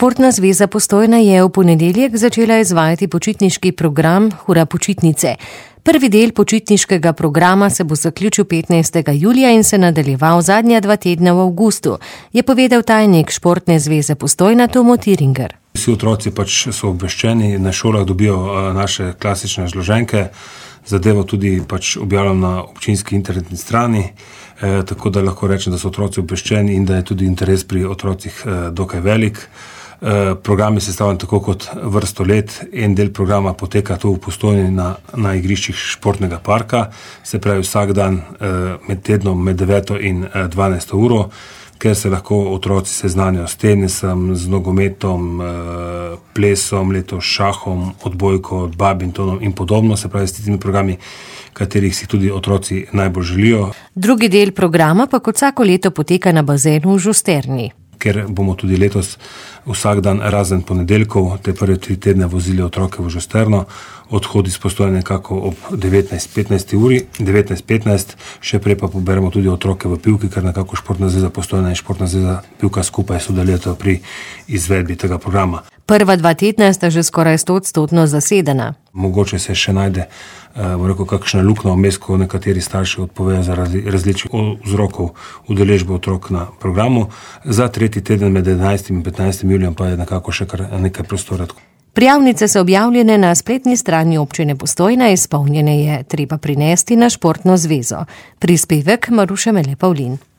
Športna zveza Postojna je v ponedeljek začela izvajati počitniški program Hura počitnice. Prvi del počitniškega programa se bo zaključil 15. julija in se nadaljeval zadnja 2 tedna v avgustu, je povedal tajnik Športne zveze Postojna Tomo Tiringer. Vsi otroci so obveščeni, na šolah dobijo naše klasične izloženke, zadevo tudi objavljam na občinski internetni strani, tako da lahko rečem, da so otroci obveščeni in da je tudi interes pri otrocih dokaj velik. Program je sestavljen tako kot vrsto let. En del programa poteka tu v Postojni na igriščih športnega parka, se pravi vsak dan med tednom med 9. in 12. uro, ker se lahko otroci seznanijo s tenisom, z nogometom, plesom, letos šahom, odbojko, badmintonom in podobno, se pravi s tistimi programi, katerih si tudi otroci najbolj želijo. Drugi del programa pa kot vsako leto poteka na bazenu v Žusterni. Ker bomo tudi letos vsak dan razen ponedeljkov, te prve 3 tedne vozili otroke v Žusterno, odhod iz Postojne nekako ob 19:15, še prej pa poberemo tudi otroke v Pivki, ker nekako Športna zveza Postojna in Športna zveza Pivka skupaj sodelujeta pri izvedbi tega programa. Prva 2 tedna sta že skoraj 100% zasedena. Mogoče se še najde kakšna luknja vmes, ko nekateri starši odpovejo zaradi različnih vzrokov udeležbe otrok na programu. Za 3. teden med 11. in 15. julijem pa je nekako še kar nekaj prostora. Prijavnice so objavljene na spletni strani občine Postojna, izpolnjene je treba prinesti na Športno zvezo. Prispevek Maruša Mele Pavlin.